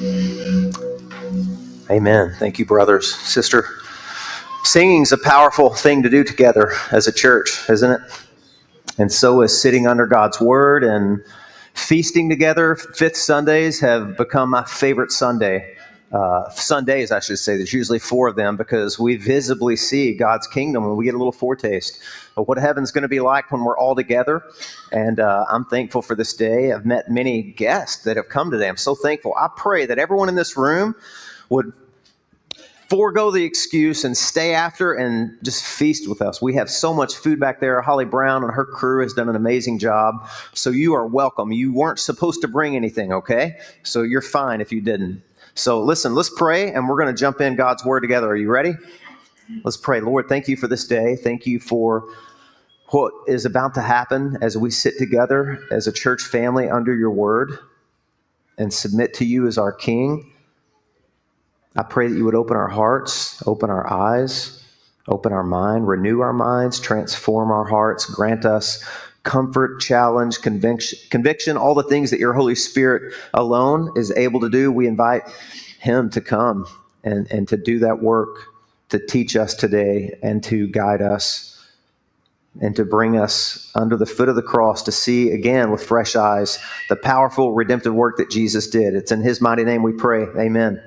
Amen. Thank you, brothers, sister. Singing's a powerful thing to do together as a church, isn't it? And so is sitting under God's word and feasting together. Fifth Sundays have become my favorite Sunday. Sundays, I should say. There's usually 4 of them because we visibly see God's kingdom and we get a little foretaste of what heaven's going to be like when we're all together. And I'm thankful for this day. I've met many guests that have come today. I'm so thankful. I pray that everyone in this room would forego the excuse and stay after and just feast with us. We have so much food back there. Holly Brown and her crew has done an amazing job. So you are welcome. You weren't supposed to bring anything, okay? So you're fine if you didn't. So listen, let's pray, and we're going to jump in God's word together. Are you ready? Let's pray. Lord, thank you for this day. Thank you for what is about to happen as we sit together as a church family under your word and submit to you as our King. I pray that you would open our hearts, open our eyes, open our mind, renew our minds, transform our hearts, grant us comfort, challenge, conviction, all the things that your Holy Spirit alone is able to do. We invite him to come and to do that work, to teach us today and to guide us and to bring us under the foot of the cross to see again with fresh eyes the powerful redemptive work that Jesus did. It's in his mighty name we pray. Amen.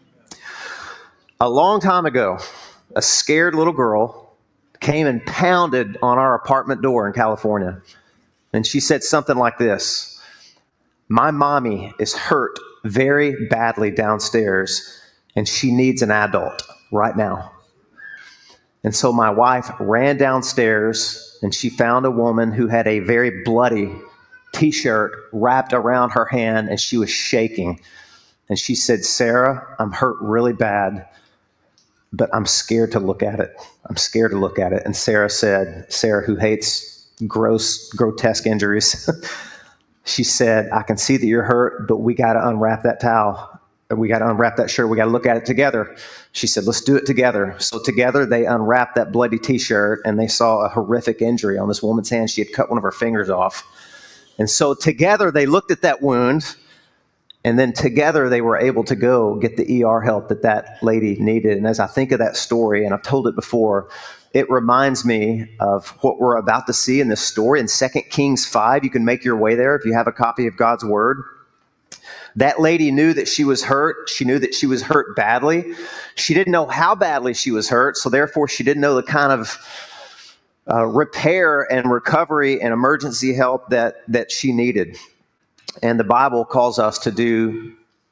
A long time ago, a scared little girl came and pounded on our apartment door in California. And she said something like this: "My mommy is hurt very badly downstairs, and she needs an adult right now." And so my wife ran downstairs, and she found a woman who had a very bloody T-shirt wrapped around her hand, and she was shaking. And she said, "Sarah, I'm hurt really bad, but I'm scared to look at it. I'm scared to look at it." And Sarah, who hates grotesque injuries, she said, "I can see that you're hurt, but we got to unwrap that towel. We got to unwrap that shirt. We got to look at it together." She said, "Let's do it together." So together they unwrapped that bloody T-shirt, and they saw a horrific injury on this woman's hand. She had cut one of her fingers off. And so together they looked at that wound, and then together they were able to go get the ER help that lady needed. And as I think of that story, and I've told it before, it reminds me of what we're about to see in this story in 2 Kings 5. You can make your way there if you have a copy of God's word. That lady knew that she was hurt. She knew that she was hurt badly. She didn't know how badly she was hurt, so therefore she didn't know the kind of repair and recovery and emergency help that she needed. And the Bible calls us to do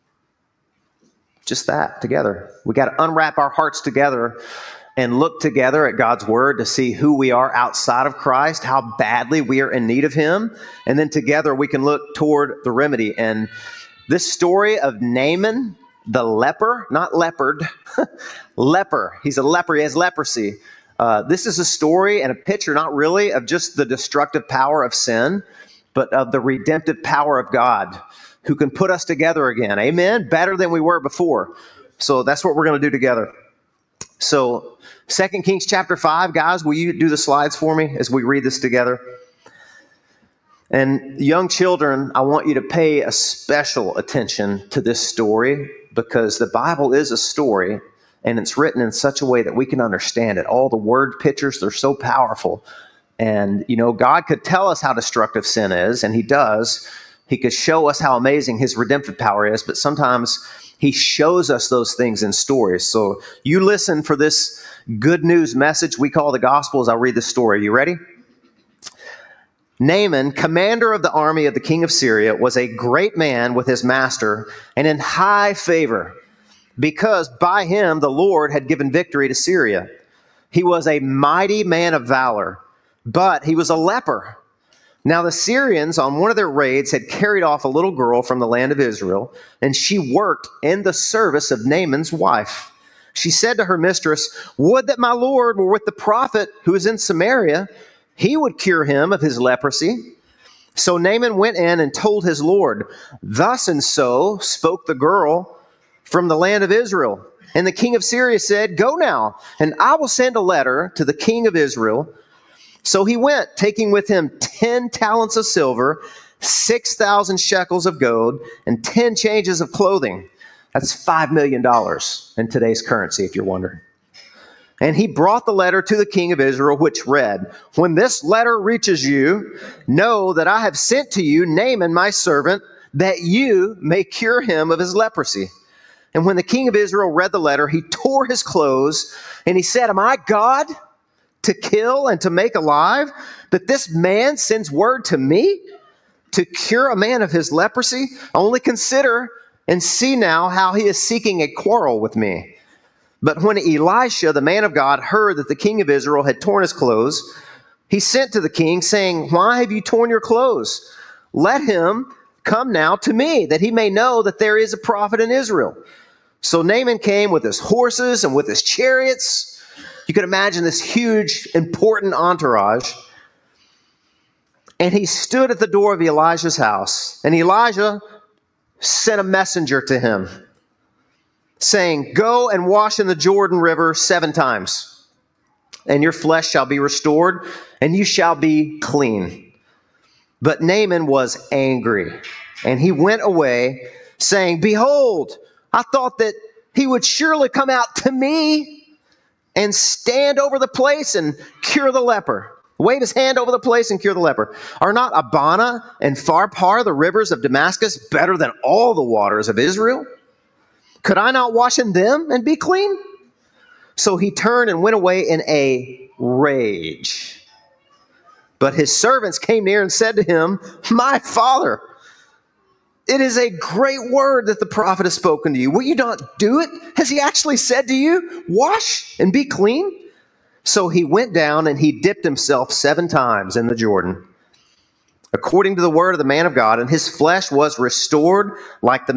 just that together. We got to unwrap our hearts together and look together at God's word to see who we are outside of Christ, how badly we are in need of him. And then together we can look toward the remedy. And this story of Naaman, the leper, not leopard, leper. He's a leper. He has leprosy. This is a story and a picture, not really of just the destructive power of sin, but of the redemptive power of God who can put us together again. Amen? Better than we were before. So that's what we're going to do together. So 2 Kings chapter 5, guys, will you do the slides for me as we read this together? And young children, I want you to pay a special attention to this story because the Bible is a story and it's written in such a way that we can understand it. All the word pictures, they're so powerful. And, God could tell us how destructive sin is, and he does. He could show us how amazing his redemptive power is, but sometimes he shows us those things in stories. So you listen for this good news message we call the gospel as I'll read the story. You ready? Naaman, commander of the army of the king of Syria, was a great man with his master and in high favor, because by him the Lord had given victory to Syria. He was a mighty man of valor, but he was a leper. Now the Syrians on one of their raids had carried off a little girl from the land of Israel, and she worked in the service of Naaman's wife. She said to her mistress, "Would that my Lord were with the prophet who is in Samaria. He would cure him of his leprosy." So Naaman went in and told his Lord, "Thus and so spoke the girl from the land of Israel." And the king of Syria said, "Go now, and I will send a letter to the king of Israel." So he went, taking with him 10 talents of silver, 6,000 shekels of gold, and 10 changes of clothing. That's $5 million in today's currency, if you're wondering. And he brought the letter to the king of Israel, which read, "When this letter reaches you, know that I have sent to you Naaman my servant, that you may cure him of his leprosy." And when the king of Israel read the letter, he tore his clothes, and he said, "Am I God to kill and to make alive, that this man sends word to me to cure a man of his leprosy? Only consider and see now how he is seeking a quarrel with me." But when Elisha, the man of God, heard that the king of Israel had torn his clothes, he sent to the king, saying, "Why have you torn your clothes? Let him come now to me, that he may know that there is a prophet in Israel." So Naaman came with his horses and with his chariots. You can imagine this huge, important entourage. And he stood at the door of Elijah's house. And Elijah sent a messenger to him, saying, "Go and wash in the Jordan River 7 times, and your flesh shall be restored, and you shall be clean." But Naaman was angry, and he went away, saying, "Behold, I thought that he would surely come out to me and stand over the place and cure the leper." Wave his hand over the place and cure the leper. "Are not Abana and Pharpar, the rivers of Damascus, better than all the waters of Israel? Could I not wash in them and be clean?" So he turned and went away in a rage. But his servants came near and said to him, "My father, it is a great word that the prophet has spoken to you. Will you not do it? Has he actually said to you, 'Wash and be clean'?" So he went down and he dipped himself 7 times in the Jordan, according to the word of the man of God, and his flesh was restored like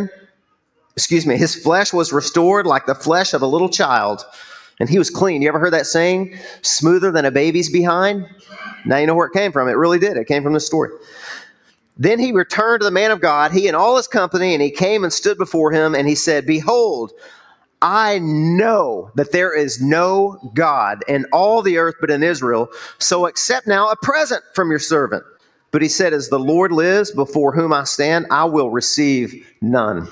his flesh was restored like the flesh of a little child, and he was clean. You ever heard that saying, smoother than a baby's behind? Now you know where it came from. It really did. It came from this story. Then he returned to the man of God, he and all his company, and he came and stood before him, and he said, "Behold, I know that there is no God in all the earth but in Israel, so accept now a present from your servant." But he said, "As the Lord lives, before whom I stand, I will receive none."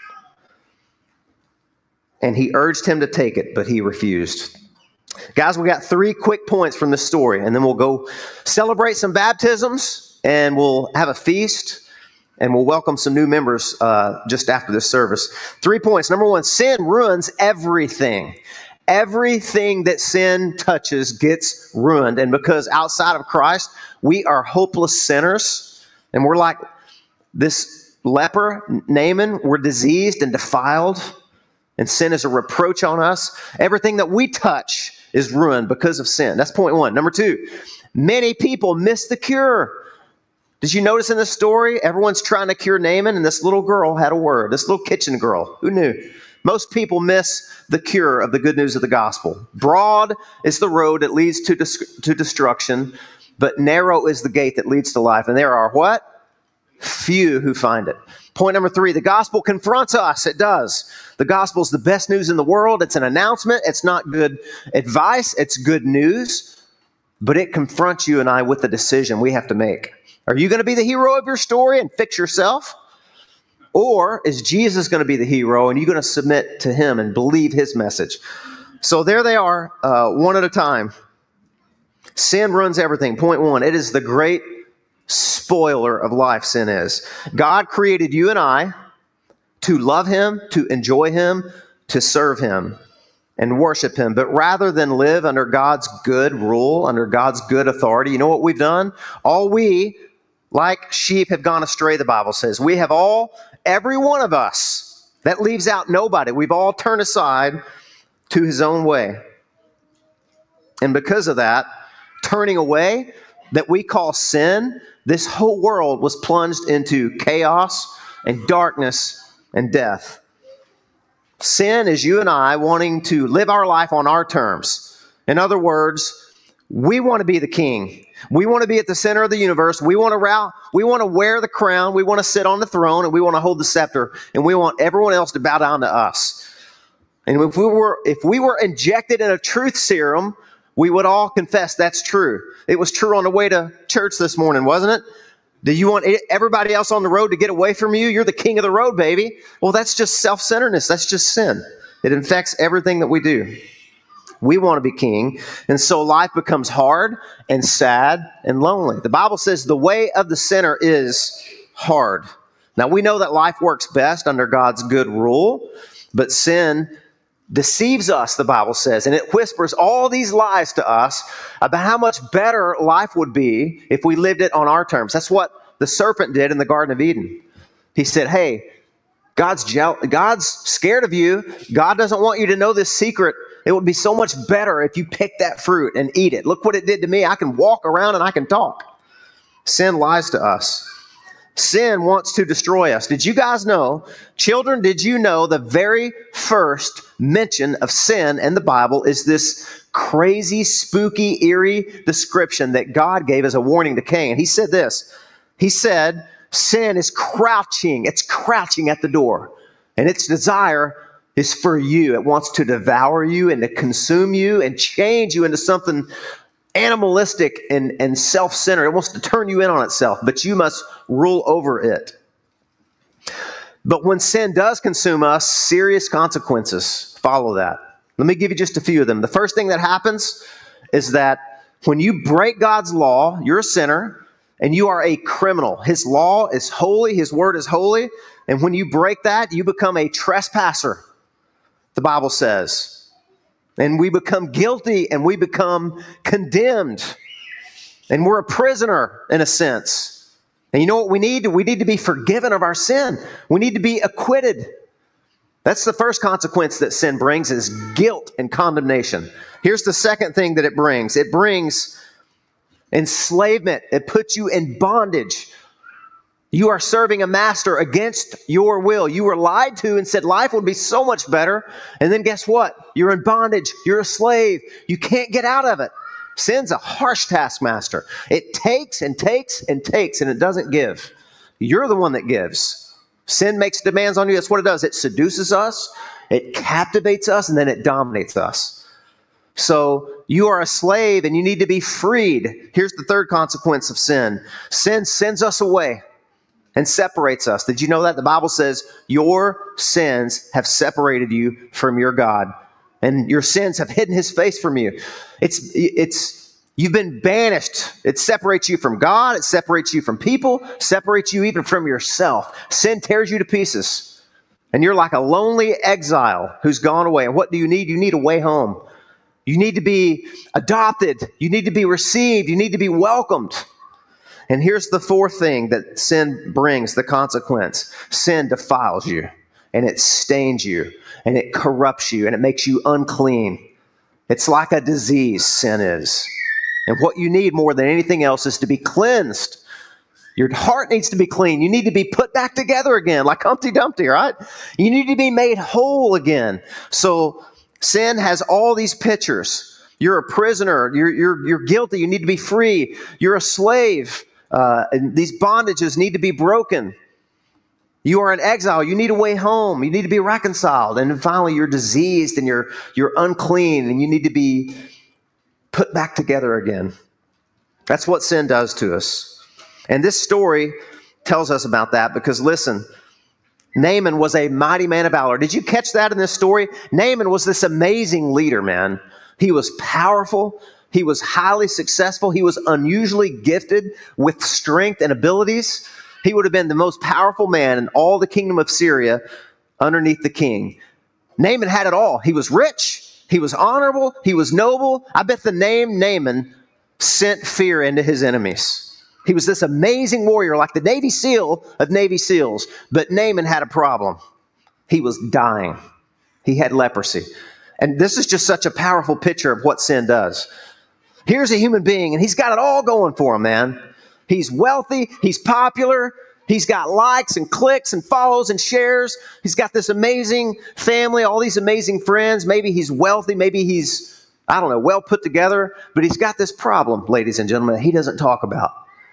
And he urged him to take it, but he refused. Guys, we got 3 quick points from this story, and then we'll go celebrate some baptisms, and we'll have a feast, and we'll welcome some new members just after this service. 3 points. Number 1, sin ruins everything. Everything that sin touches gets ruined. And because outside of Christ, we are hopeless sinners, and we're like this leper, Naaman, we're diseased and defiled. And sin is a reproach on us. Everything that we touch is ruined because of sin. That's point 1. Number 2, many people miss the cure. Did you notice in this story, everyone's trying to cure Naaman, and this little girl had a word, this little kitchen girl. Who knew? Most people miss the cure of the good news of the gospel. Broad is the road that leads to destruction, but narrow is the gate that leads to life. And there are what? Few who find it. Point number 3, the gospel confronts us. It does. The gospel is the best news in the world. It's an announcement. It's not good advice. It's good news. But it confronts you and I with the decision we have to make. Are you going to be the hero of your story and fix yourself? Or is Jesus going to be the hero and you're going to submit to him and believe his message? So there they are, one at a time. Sin ruins everything. Point 1, it is the great spoiler of life, sin is. God created you and I to love him, to enjoy him, to serve him, and worship him. But rather than live under God's good rule, under God's good authority, you know what we've done? All we, like sheep, have gone astray, the Bible says. We have every one of us, that leaves out nobody. We've all turned aside to his own way. And because of that, turning away, that we call sin, this whole world was plunged into chaos and darkness and death. Sin is you and I wanting to live our life on our terms. In other words, we want to be the king. We want to be at the center of the universe. We want to wear the crown. We want to sit on the throne, and we want to hold the scepter, and we want everyone else to bow down to us. And if we were injected in a truth serum, we would all confess that's true. It was true on the way to church this morning, wasn't it? Do you want everybody else on the road to get away from you? You're the king of the road, baby. Well, that's just self-centeredness. That's just sin. It infects everything that we do. We want to be king. And so life becomes hard and sad and lonely. The Bible says the way of the sinner is hard. Now, we know that life works best under God's good rule, but sin deceives us, the Bible says, and it whispers all these lies to us about how much better life would be if we lived it on our terms. That's what the serpent did in the Garden of Eden. He said, hey, God's scared of you. God doesn't want you to know this secret. It would be so much better if you pick that fruit and eat it. Look what it did to me. I can walk around and I can talk. Sin lies to us. Sin wants to destroy us. Did you guys know, children, did you know the very first mention of sin in the Bible is this crazy, spooky, eerie description that God gave as a warning to Cain? He said this. He said, sin is crouching. It's crouching at the door. And its desire is for you. It wants to devour you and to consume you and change you into something animalistic and self-centered. It wants to turn you in on itself, but you must rule over it. But when sin does consume us, serious consequences follow that. Let me give you just a few of them. The first thing that happens is that when you break God's law, you're a sinner and you are a criminal. His law is holy. His word is holy. And when you break that, you become a trespasser, the Bible says. And we become guilty and we become condemned. And we're a prisoner in a sense. And you know what we need? We need to be forgiven of our sin. We need to be acquitted. That's the first consequence that sin brings, is guilt and condemnation. Here's the second thing that it brings. It brings enslavement. It puts you in bondage. You are serving a master against your will. You were lied to and said life would be so much better. And then guess what? You're in bondage. You're a slave. You can't get out of it. Sin's a harsh taskmaster. It takes and takes and takes, and it doesn't give. You're the one that gives. Sin makes demands on you. That's what it does. It seduces us, it captivates us, and then it dominates us. So you are a slave and you need to be freed. Here's the third consequence of sin. Sin sends us away and separates us. Did you know that? The Bible says your sins have separated you from your God, and your sins have hidden his face from you. You've been banished. It separates you from God. It separates you from people, separates you even from yourself. Sin tears you to pieces, and you're like a lonely exile who's gone away. And what do you need? You need a way home. You need to be adopted. You need to be received. You need to be welcomed. And here's the fourth thing that sin brings, the consequence. Sin defiles you, and it stains you, and it corrupts you, and it makes you unclean. It's like a disease, sin is. And what you need more than anything else is to be cleansed. Your heart needs to be clean. You need to be put back together again, like Humpty Dumpty, right? You need to be made whole again. So sin has all these pictures. You're a prisoner. You're guilty. You need to be free. You're a slave. And these bondages need to be broken. You are in exile. You need a way home. You need to be reconciled. And then finally, you're diseased and you're unclean, and you need to be put back together again. That's what sin does to us. And this story tells us about that because, listen, Naaman was a mighty man of valor. Did you catch that in this story? Naaman was this amazing leader, man. He was powerful. He was highly successful. He was unusually gifted with strength and abilities. He would have been the most powerful man in all the kingdom of Syria underneath the king. Naaman had it all. He was rich. He was honorable. He was noble. I bet the name Naaman sent fear into his enemies. He was this amazing warrior, like the Navy SEAL of Navy SEALs. But Naaman had a problem. He was dying. He had leprosy. And this is just such a powerful picture of what sin does. Here's a human being, and he's got it all going for him, man. He's wealthy. He's popular. He's got likes and clicks and follows and shares. He's got this amazing family, all these amazing friends. Maybe he's wealthy. Maybe he's, I don't know, well put together. But he's got this problem, ladies and gentlemen, that he doesn't talk about.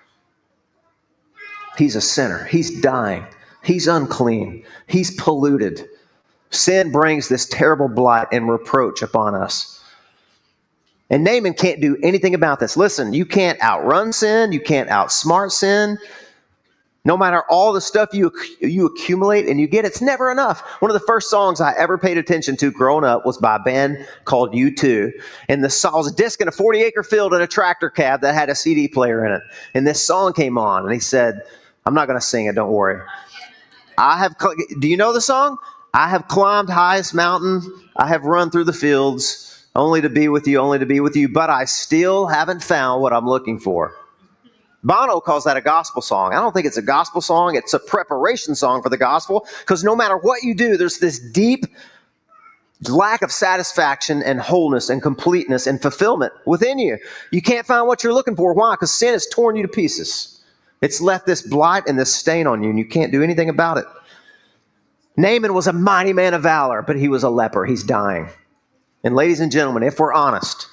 He's a sinner. He's dying. He's unclean. He's polluted. Sin brings this terrible blight and reproach upon us. And Naaman can't do anything about this. Listen, you can't outrun sin. You can't outsmart sin. No matter all the stuff you accumulate and you get, it's never enough. One of the first songs I ever paid attention to growing up was by a band called U2. And the song was a disc in a 40-acre field in a tractor cab that had a CD player in it. And this song came on, and he said, I'm not going to sing it, don't worry. Do you know the song? I have climbed highest mountain. I have run through the fields, only to be with you, but I still haven't found what I'm looking for. Bono calls that a gospel song. I don't think it's a gospel song. It's a preparation song for the gospel, because no matter what you do, there's this deep lack of satisfaction and wholeness and completeness and fulfillment within you. You can't find what you're looking for. Why? Because sin has torn you to pieces. It's left this blight and this stain on you, and you can't do anything about it. Naaman was a mighty man of valor, but he was a leper. He's dying. And ladies and gentlemen, if we're honest,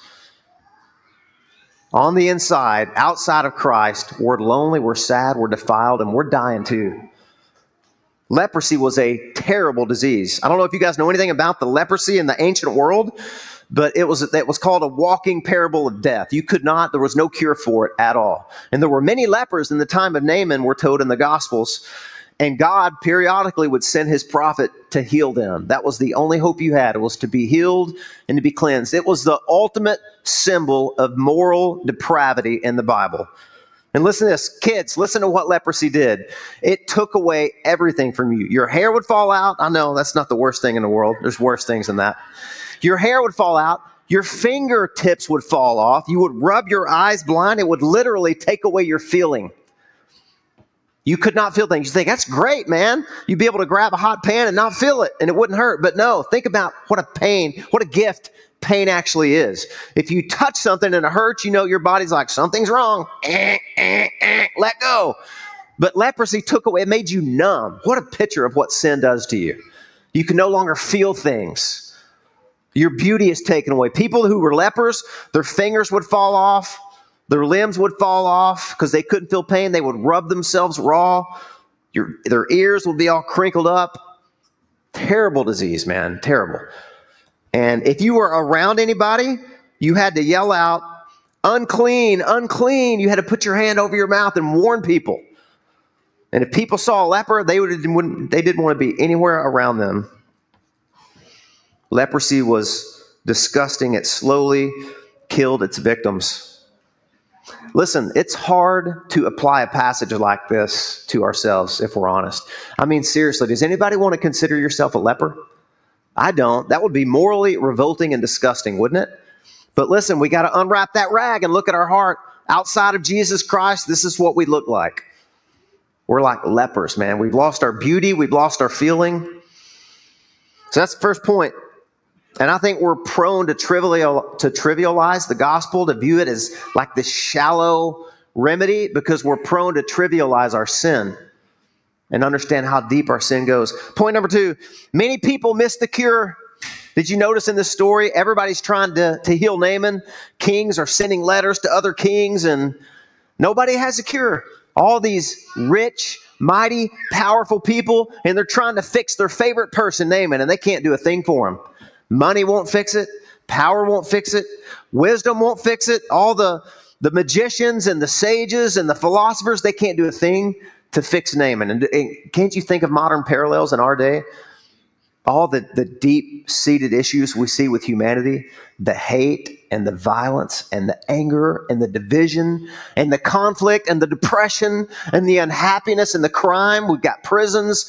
on the inside, outside of Christ, we're lonely, we're sad, we're defiled, and we're dying too. Leprosy was a terrible disease. I don't know if you guys know anything about the leprosy in the ancient world, but it was called a walking parable of death. There was no cure for it at all. And there were many lepers in the time of Naaman, we're told in the Gospels. And God periodically would send his prophet to heal them. That was the only hope you had. It was to be healed and to be cleansed. It was the ultimate symbol of moral depravity in the Bible. And listen to this. Kids, listen to what leprosy did. It took away everything from you. Your hair would fall out. I know that's not the worst thing in the world. There's worse things than that. Your hair would fall out. Your fingertips would fall off. You would rub your eyes blind. It would literally take away your feeling. You could not feel things. You think, that's great, man. You'd be able to grab a hot pan and not feel it, and it wouldn't hurt. But no, think about what a gift pain actually is. If you touch something and it hurts, your body's like, something's wrong. Let go. But leprosy took away, it made you numb. What a picture of what sin does to you. You can no longer feel things. Your beauty is taken away. People who were lepers, their fingers would fall off. Their limbs would fall off because they couldn't feel pain. They would rub themselves raw. Their ears would be all crinkled up. Terrible disease, man. Terrible. And if you were around anybody, you had to yell out, unclean, unclean. You had to put your hand over your mouth and warn people. And if people saw a leper, they didn't want to be anywhere around them. Leprosy was disgusting. It slowly killed its victims. Listen, it's hard to apply a passage like this to ourselves if we're honest. I mean, seriously, does anybody want to consider yourself a leper? I don't. That would be morally revolting and disgusting, wouldn't it? But listen, we got to unwrap that rag and look at our heart. Outside of Jesus Christ, this is what we look like. We're like lepers, man. We've lost our beauty. We've lost our feeling. So that's the first point. And I think we're prone to trivialize the gospel, to view it as like this shallow remedy, because we're prone to trivialize our sin and understand how deep our sin goes. Point number 2, many people miss the cure. Did you notice in this story, everybody's trying to heal Naaman? Kings are sending letters to other kings, and nobody has a cure. All these rich, mighty, powerful people, and they're trying to fix their favorite person, Naaman, and they can't do a thing for him. Money won't fix it. Power won't fix it. Wisdom won't fix it. All the magicians and the sages and the philosophers, they can't do a thing to fix Naaman. And can't you think of modern parallels in our day? All the deep-seated issues we see with humanity, the hate and the violence and the anger and the division and the conflict and the depression and the unhappiness and the crime. We've got prisons.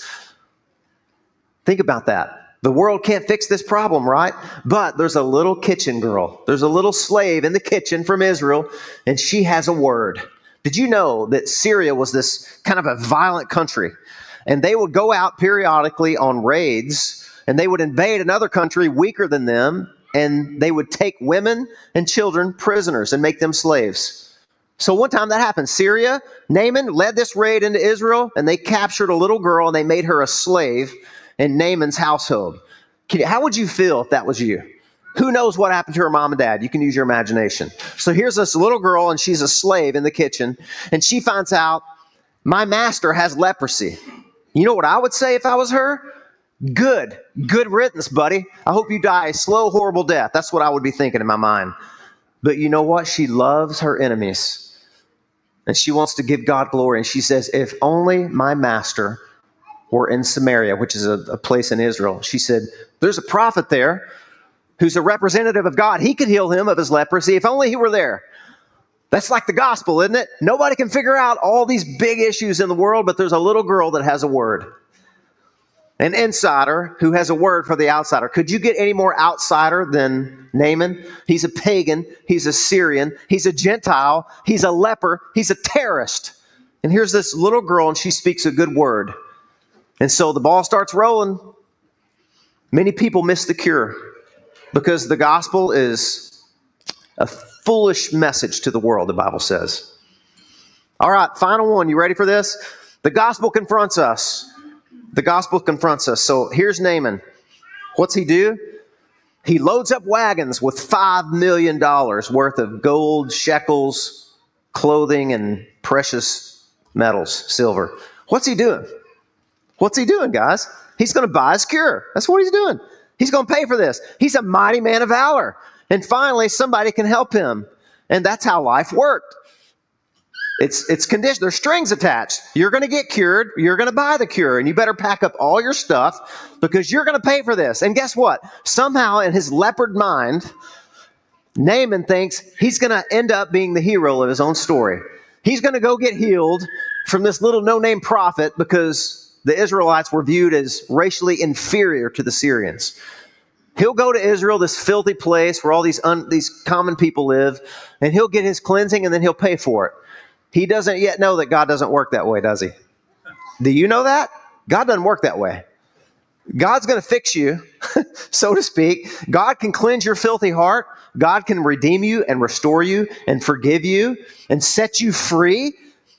Think about that. The world can't fix this problem, right? But there's a little kitchen girl. There's a little slave in the kitchen from Israel, and she has a word. Did you know that Syria was this kind of a violent country? And they would go out periodically on raids, and they would invade another country weaker than them, and they would take women and children prisoners and make them slaves. So one time that happened. Syria, Naaman led this raid into Israel, and they captured a little girl, and they made her a slave in Naaman's household. How would you feel if that was you? Who knows what happened to her mom and dad? You can use your imagination. So here's this little girl, and she's a slave in the kitchen, and she finds out, my master has leprosy. You know what I would say if I was her? Good riddance, buddy. I hope you die a slow, horrible death. That's what I would be thinking in my mind. But you know what? She loves her enemies. And she wants to give God glory. And she says, if only my master were in Samaria, which is a place in Israel. She said, there's a prophet there who's a representative of God. He could heal him of his leprosy if only he were there. That's like the gospel, isn't it? Nobody can figure out all these big issues in the world, but there's a little girl that has a word. An insider who has a word for the outsider. Could you get any more outsider than Naaman? He's a pagan. He's a Syrian. He's a Gentile. He's a leper. He's a terrorist. And here's this little girl, and she speaks a good word. And so the ball starts rolling. Many people miss the cure because the gospel is a foolish message to the world, the Bible says. All right, final one. You ready for this? The gospel confronts us. The gospel confronts us. So here's Naaman. What's he do? He loads up wagons with $5 million worth of gold, shekels, clothing, and precious metals, silver. What's he doing? What's he doing, guys? He's going to buy his cure. That's what he's doing. He's going to pay for this. He's a mighty man of valor. And finally, somebody can help him. And that's how life worked. It's conditioned. There's strings attached. You're going to get cured. You're going to buy the cure. And you better pack up all your stuff because you're going to pay for this. And guess what? Somehow in his leopard mind, Naaman thinks he's going to end up being the hero of his own story. He's going to go get healed from this little no-name prophet because the Israelites were viewed as racially inferior to the Syrians. He'll go to Israel, this filthy place where all these common people live, and he'll get his cleansing and then he'll pay for it. He doesn't yet know that God doesn't work that way, does he? Do you know that? God doesn't work that way. God's going to fix you, so to speak. God can cleanse your filthy heart. God can redeem you and restore you and forgive you and set you free.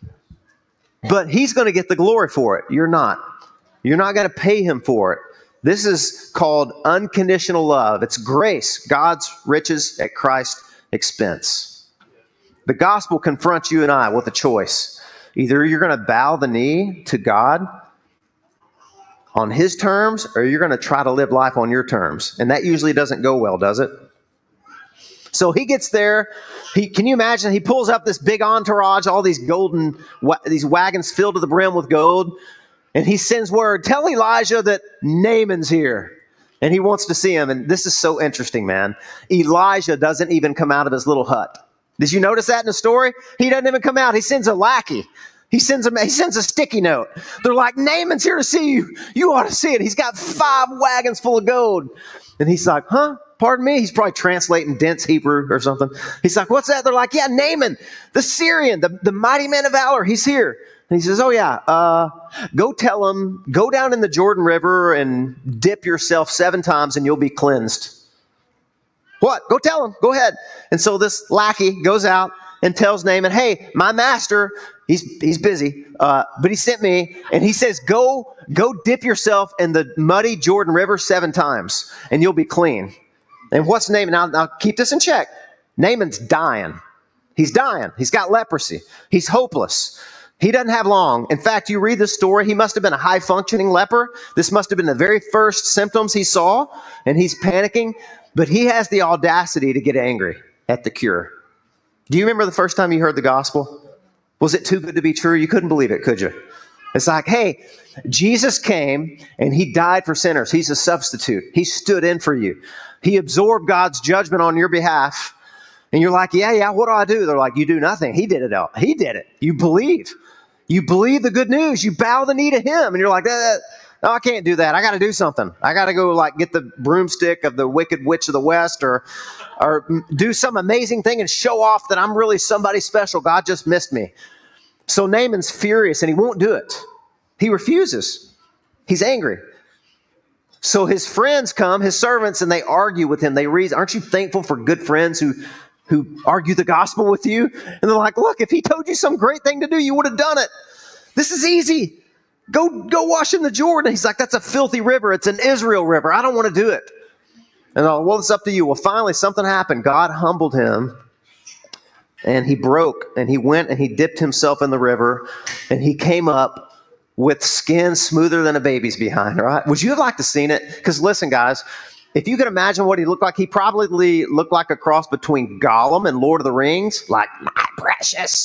But he's going to get the glory for it. You're not. You're not going to pay him for it. This is called unconditional love. It's grace, God's riches at Christ's expense. The gospel confronts you and I with a choice. Either you're going to bow the knee to God on his terms, or you're going to try to live life on your terms. And that usually doesn't go well, does it? So he gets there. Can you imagine? He pulls up this big entourage, all these these wagons filled to the brim with gold. And he sends word, tell Elijah that Naaman's here. And he wants to see him. And this is so interesting, man. Elijah doesn't even come out of his little hut. Did you notice that in the story? He doesn't even come out. He sends a lackey. He sends a sticky note. They're like, Naaman's here to see you. You ought to see it. He's got 5 wagons full of gold. And he's like, huh? Pardon me? He's probably translating dense Hebrew or something. He's like, what's that? They're like, yeah, Naaman, the Syrian, the mighty man of valor. He's here. And he says, oh yeah, go tell him, go down in the Jordan River and dip yourself 7 times and you'll be cleansed. What? Go tell him. Go ahead. And so this lackey goes out and tells Naaman, hey, my master, he's busy, but he sent me. And he says, go dip yourself in the muddy Jordan River 7 times and you'll be clean. And what's Naaman? Now keep this in check. Naaman's dying. He's dying. He's got leprosy. He's hopeless. He doesn't have long. In fact, you read the story, he must have been a high-functioning leper. This must have been the very first symptoms he saw, and he's panicking. But he has the audacity to get angry at the cure. Do you remember the first time you heard the gospel? Was it too good to be true? You couldn't believe it, could you? It's like, hey, Jesus came and he died for sinners. He's a substitute. He stood in for you. He absorbed God's judgment on your behalf. And you're like, yeah, what do I do? They're like, you do nothing. He did it all. He did it. You believe. You believe the good news. You bow the knee to him. And you're like, no, I can't do that. I got to do something. I got to go get the broomstick of the wicked witch of the West or do some amazing thing and show off that I'm really somebody special. God just missed me. So Naaman's furious and he won't do it. He refuses. He's angry. So his friends come, his servants, and they argue with him. They reason, aren't you thankful for good friends who argue the gospel with you? And they're like, look, if he told you some great thing to do, you would have done it. This is easy. Go wash in the Jordan. He's like, that's a filthy river. It's an Israel river. I don't want to do it. And well, it's up to you. Well, finally, something happened. God humbled him, and he broke, and he went and he dipped himself in the river, and he came up with skin smoother than a baby's behind, right? Would you have liked to seen it? Because listen, guys, if you could imagine what he looked like, he probably looked like a cross between Gollum and Lord of the Rings, like, my precious.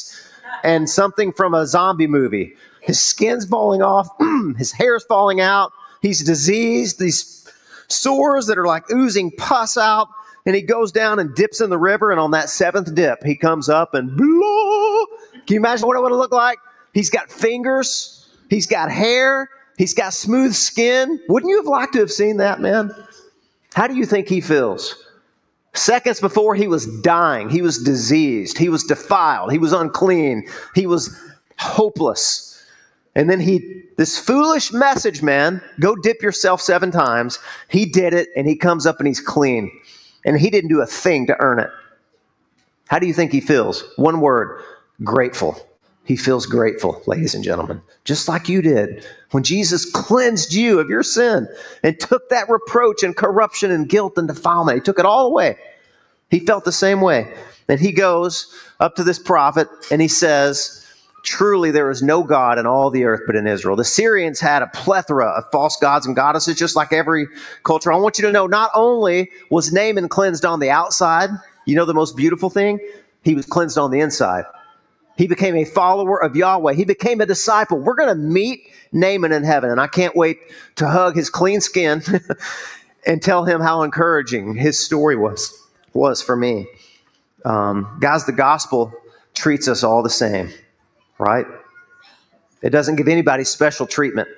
and something from a zombie movie. His skin's falling off. His hair's falling out. He's diseased. These sores that are like oozing pus out. And he goes down and dips in the river. And on that seventh dip, he comes up and blah. Can you imagine what it would look like? He's got fingers. He's got hair. He's got smooth skin. Wouldn't you have liked to have seen that, man? How do you think he feels? Seconds before, he was dying. He was diseased. He was defiled. He was unclean. He was hopeless. And then this foolish message, man, go dip yourself 7 times. He did it, and he comes up and he's clean. And he didn't do a thing to earn it. How do you think he feels? One word, grateful. He feels grateful, ladies and gentlemen, just like you did when Jesus cleansed you of your sin and took that reproach and corruption and guilt and defilement. He took it all away. He felt the same way. And he goes up to this prophet and he says, truly there is no God in all the earth but in Israel. The Syrians had a plethora of false gods and goddesses, just like every culture. I want you to know, not only was Naaman cleansed on the outside, you know the most beautiful thing? He was cleansed on the inside. He became a follower of Yahweh. He became a disciple. We're going to meet Naaman in heaven, and I can't wait to hug his clean skin and tell him how encouraging his story was for me. Guys, the gospel treats us all the same, right? It doesn't give anybody special treatment.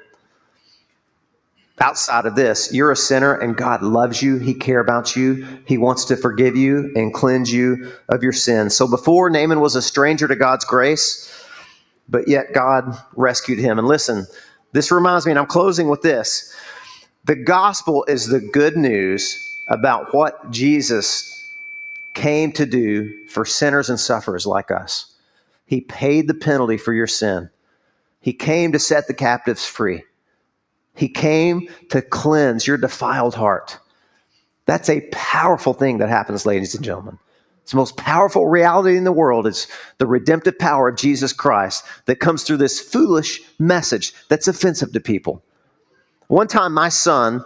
Outside of this, you're a sinner and God loves you. He cares about you. He wants to forgive you and cleanse you of your sins. So before, Naaman was a stranger to God's grace, but yet God rescued him. And listen, this reminds me, and I'm closing with this. The gospel is the good news about what Jesus came to do for sinners and sufferers like us. He paid the penalty for your sin. He came to set the captives free. He came to cleanse your defiled heart. That's a powerful thing that happens, ladies and gentlemen. It's the most powerful reality in the world. It's the redemptive power of Jesus Christ that comes through this foolish message that's offensive to people. One time my son,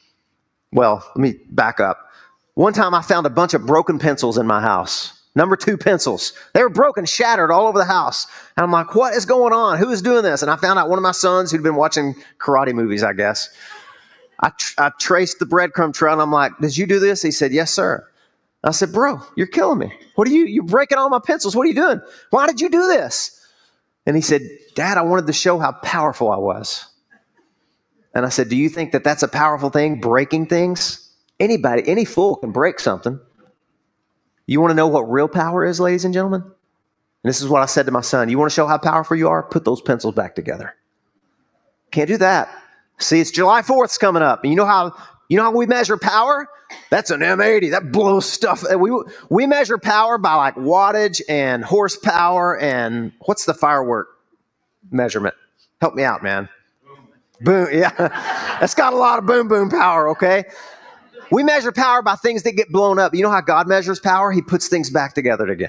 let me back up. One time I found a bunch of broken pencils in my house. Number 2 pencils. They were broken, shattered all over the house. And I'm like, what is going on? Who is doing this? And I found out one of my sons who'd been watching karate movies, I guess. I traced the breadcrumb trail and I'm like, did you do this? He said, yes, sir. I said, bro, you're killing me. You're breaking all my pencils. What are you doing? Why did you do this? And he said, Dad, I wanted to show how powerful I was. And I said, do you think that that's a powerful thing, breaking things? Anybody, any fool can break something. You want to know what real power is, ladies and gentlemen? And this is what I said to my son. You want to show how powerful you are? Put those pencils back together. Can't do that. See, it's July 4th's coming up. And you know how we measure power? That's an M80. That blows stuff. We measure power by like wattage and horsepower and what's the firework measurement? Help me out, man. Boom. Yeah. That's got a lot of boom, boom power, okay? We measure power by things that get blown up. You know how God measures power? He puts things back together again.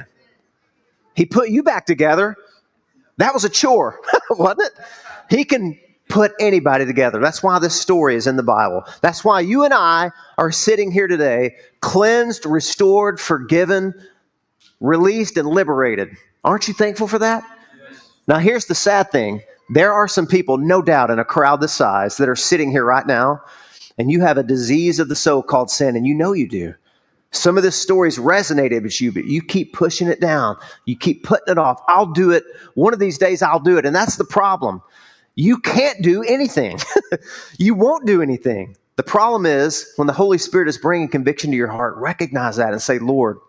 He put you back together. That was a chore, wasn't it? He can put anybody together. That's why this story is in the Bible. That's why you and I are sitting here today, cleansed, restored, forgiven, released, and liberated. Aren't you thankful for that? Yes. Now, here's the sad thing. There are some people, no doubt, in a crowd this size that are sitting here right now, and you have a disease of the soul called sin, and you know you do. Some of this story's resonated with you, but you keep pushing it down. You keep putting it off. I'll do it. One of these days, I'll do it. And that's the problem. You can't do anything. You won't do anything. The problem is when the Holy Spirit is bringing conviction to your heart, recognize that and say, Lord,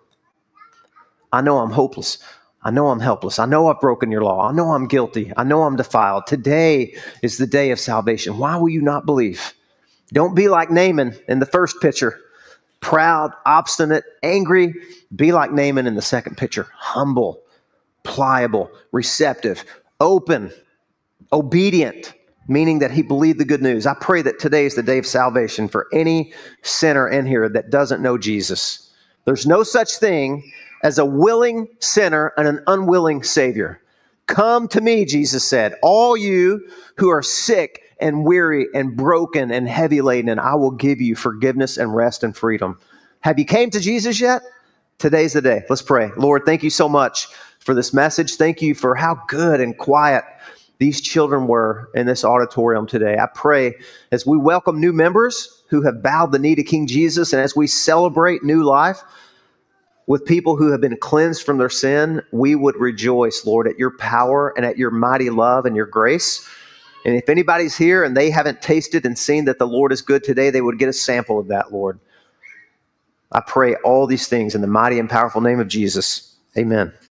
I know I'm hopeless. I know I'm helpless. I know I've broken your law. I know I'm guilty. I know I'm defiled. Today is the day of salvation. Why will you not believe? Don't be like Naaman in the first picture. Proud, obstinate, angry. Be like Naaman in the second picture. Humble, pliable, receptive, open, obedient, meaning that he believed the good news. I pray that today is the day of salvation for any sinner in here that doesn't know Jesus. There's no such thing as a willing sinner and an unwilling Savior. Come to me, Jesus said, all you who are sick and weary and broken and heavy laden, and I will give you forgiveness and rest and freedom. Have you came to Jesus yet? Today's the day. Let's pray. Lord, thank you so much for this message. Thank you for how good and quiet these children were in this auditorium today. I pray as we welcome new members who have bowed the knee to King Jesus, and as we celebrate new life with people who have been cleansed from their sin, we would rejoice, Lord, at your power and at your mighty love and your grace. And if anybody's here and they haven't tasted and seen that the Lord is good today, they would get a sample of that, Lord. I pray all these things in the mighty and powerful name of Jesus. Amen.